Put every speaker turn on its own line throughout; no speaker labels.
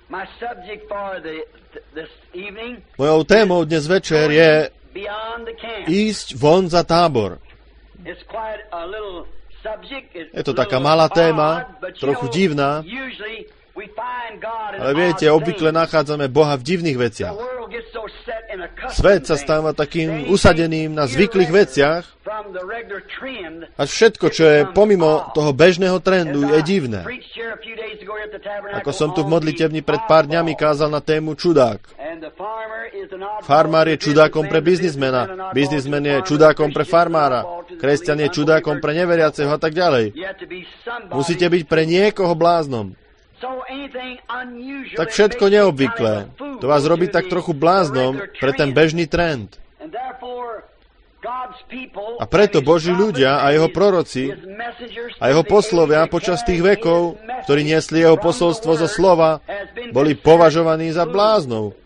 Mojou témou dnes večer je ísť von za tábor. Je to taká malá téma, trochu divná, ale viete, obvykle nachádzame Boha v divných veciach. Svet sa stáva takým usadeným na zvyklých veciach, a všetko, čo je pomimo toho bežného trendu, je divné. Ako som tu v modlitevni pred pár dňami kázal na tému čudák. Farmár je čudákom pre biznismena, biznismen je čudákom pre farmára, kresťan je čudákom pre neveriaceho a tak ďalej. Musíte byť pre niekoho bláznom. Tak všetko neobvyklé. To vás robí tak trochu bláznom pre ten bežný trend. A preto Boží ľudia a jeho proroci a jeho poslovia počas tých vekov, ktorí niesli jeho posolstvo zo slova, boli považovaní za bláznov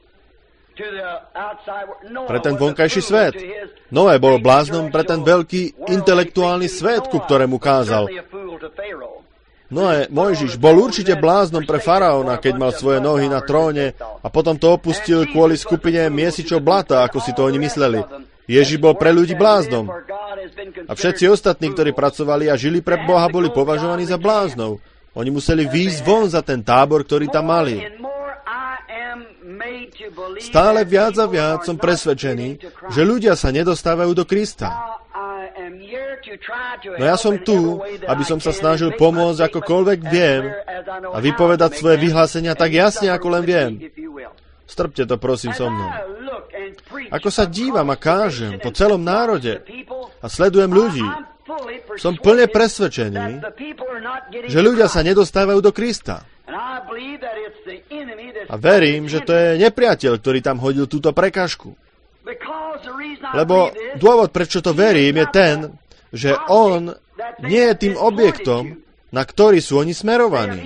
pre ten vonkajší svet. Noé bol bláznom pre ten veľký intelektuálny svet, ku ktorému kázal. Mojžiš bol určite bláznom pre faraóna, keď mal svoje nohy na tróne a potom to opustil kvôli skupine miesičov blata, ako si to oni mysleli. Ježiš bol pre ľudí bláznom. A všetci ostatní, ktorí pracovali a žili pre Boha, boli považovaní za bláznov. Oni museli výjsť von za ten tábor, ktorý tam mali. Stále viac a viac som presvedčený, že ľudia sa nedostávajú do Krista. No ja som tu, aby som sa snažil pomôcť akokoľvek viem a vypovedať svoje vyhlásenia tak jasne, ako len viem. Strpte to, prosím, so mnou. Ako sa dívam a kážem po celom národe a sledujem ľudí, som plne presvedčený, že ľudia sa nedostávajú do Krista. A verím, že to je nepriateľ, ktorý tam hodil túto prekážku. Lebo dôvod, prečo to verím, je ten, že on nie je tým objektom, na ktorý sú oni smerovaní.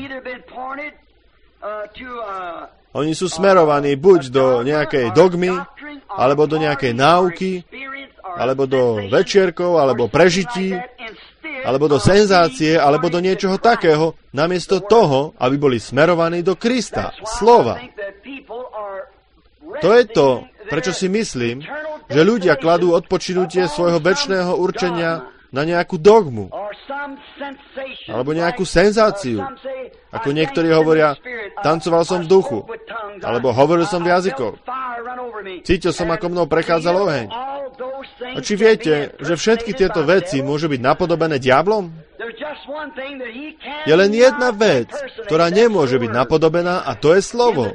Oni sú smerovaní buď do nejakej dogmy, alebo do nejakej náuky, alebo do večierkov, alebo prežití, alebo do senzácie, alebo do niečoho takého, namiesto toho, aby boli smerovaní do Krista, slova. To je to, prečo si myslím, že ľudia kladú odpočinutie svojho večného určenia na nejakú dogmu, alebo nejakú senzáciu. Ako niektorí hovoria, tancoval som v duchu, alebo hovoril som v jazykoch. Cítil som, ako mnou prechádzal oheň. A či viete, že všetky tieto veci môžu byť napodobené diablom? Je len jedna vec, ktorá nemôže byť napodobená, a to je slovo.